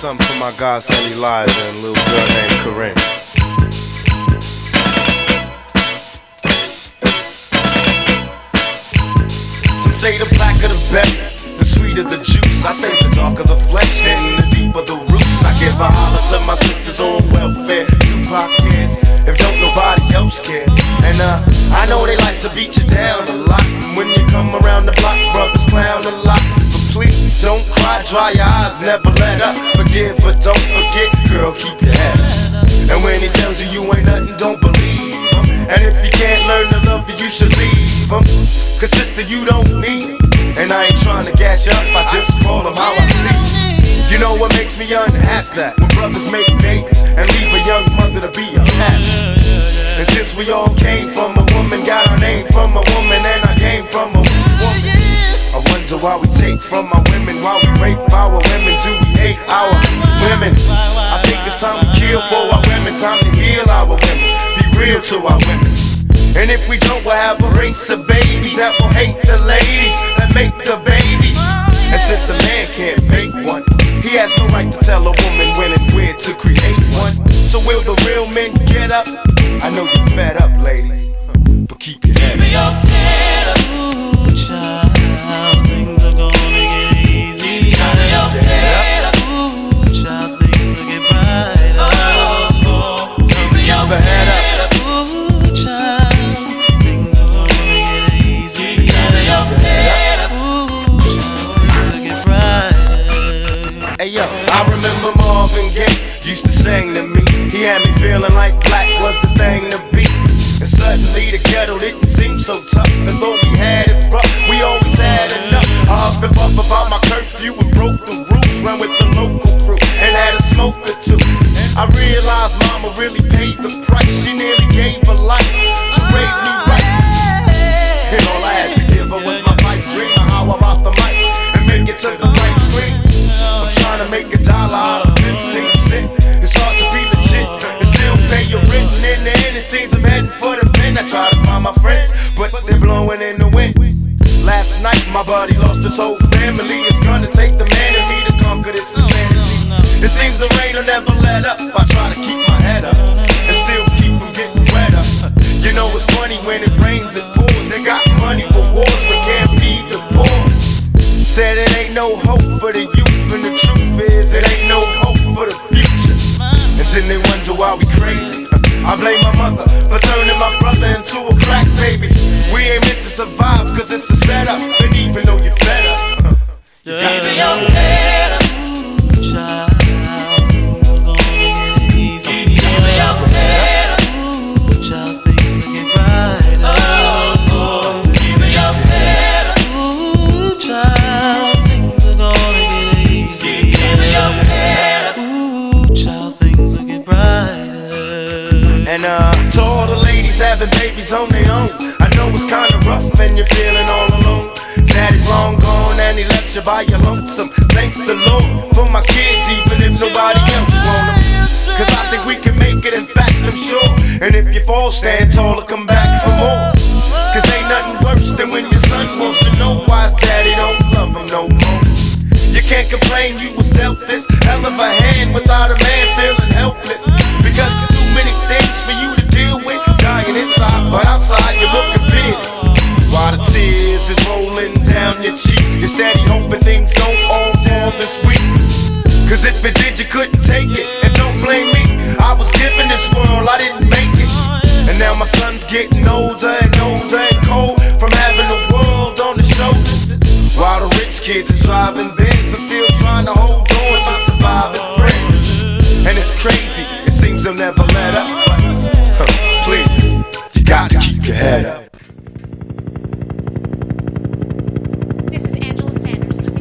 something for my godson Elijah and a little girl named Corinne. Some say the blacker the better, the sweeter the juice. I say the darker the flesh and the deeper the roots. I give a holler to my sisters on welfare, Tupac kids, if don't nobody else care. And I know they like to beat you down a lot. And when you come around the block, brothers clown a lot. But please don't cry, dry your eyes, never let up. Forgive but don't forget, girl, keep your head up. And when he tells you you ain't nothing, don't believe him. And if you can't learn to love you, you should leave him. Cause sister, you don't need him. And I ain't trying to gas you up, I just call him how I see him. You know what makes me unhappy? That when brothers make babies and leave a young mother to be unhappy. And since we all came from a woman, got our name from a woman, and I came from a woman, I wonder why we take from our women, why we rape our women, do we hate our women? I think it's time to kill for our women, time to heal our women, be real to our women. And if we don't, we'll have a race of babies that will hate the ladies that make the babies. And since a man can't make one, he has no right to tell a woman when and where to create one. So will the real men get up? I know you're fed up, ladies, but keep your head up. Ooh, child, things are gonna get easy. Keep your head up. Ooh, child, things will get brighter. Keep your head up. Ooh, child, things are gonna get easy. Keep your head up. Ooh, child, things will get brighter. Hey yo, I remember Marvin Gaye used to sing to me. He had me feeling like black was the thing to be. And suddenly the ghetto didn't seem so tough. And though we had it rough, we always had enough. I huffed and puffed about my curfew and broke the rules. Ran with the local crew and had a smoke or two. I realized mama really paid the price. She nearly gave her life to raise me right. And all I had to give her was my pipe dream of how I rock the mic and make it to the right screen. I'm trying to make $1 out of 15 cents. It's hard to be legit and still pay your rent. And in the end, it seems I'm heading for the pen. I try to find my friends, but they're blowing in the wind. Last night, my buddy lost his whole family. It's gonna take the man in me to conquer this insanity. It seems the rain will never let up. I try to keep my head up and still keep from getting wetter. You know it's funny when it rains, it pours. They got money for wars, but can't feed the poor. Said it ain't no hope for the youth, and the truth is it ain't no hope for the future. And then they wonder why we crazy. I blame my mother for turning my brother into a crack baby. We ain't meant to survive cause it's a setup. And even though you're fed up, you got to your head up. Ooh, child, things are gonna get easy. Keep your head up. Ooh, child, things will get brighter. Keep your head up. Ooh, child, things are gonna get easy. Keep your head up. Ooh, child, things will get brighter. And to all the ladies having babies on their own, I know it's kinda rough and you're feeling all alone. Daddy's long gone and he left you by your lonesome. Thank the Lord for my kids, even if nobody else want them. Cause I think we can make it, in fact I'm sure. And if you fall, stand tall or come back for more. Cause ain't nothing worse than when your son wants to know why his daddy don't love him no more. You can't complain you was dealt this hell of a hand without a man feeling helpless. Because there's too many things for you to deal with. Dying inside, but outside you're looking fearless. While the tears is rolling down your cheek, you're steady hoping things don't all fall this week. Cause if it did, you couldn't take it. And don't blame me, I was given this world, I didn't make it. And now my son's getting older and older and cold from having the world on his shoulders. While the rich kids are driving Benz, I'm still trying to hold on to surviving friends. And it's crazy, it seems they'll never let up. But please, you got to keep your head up.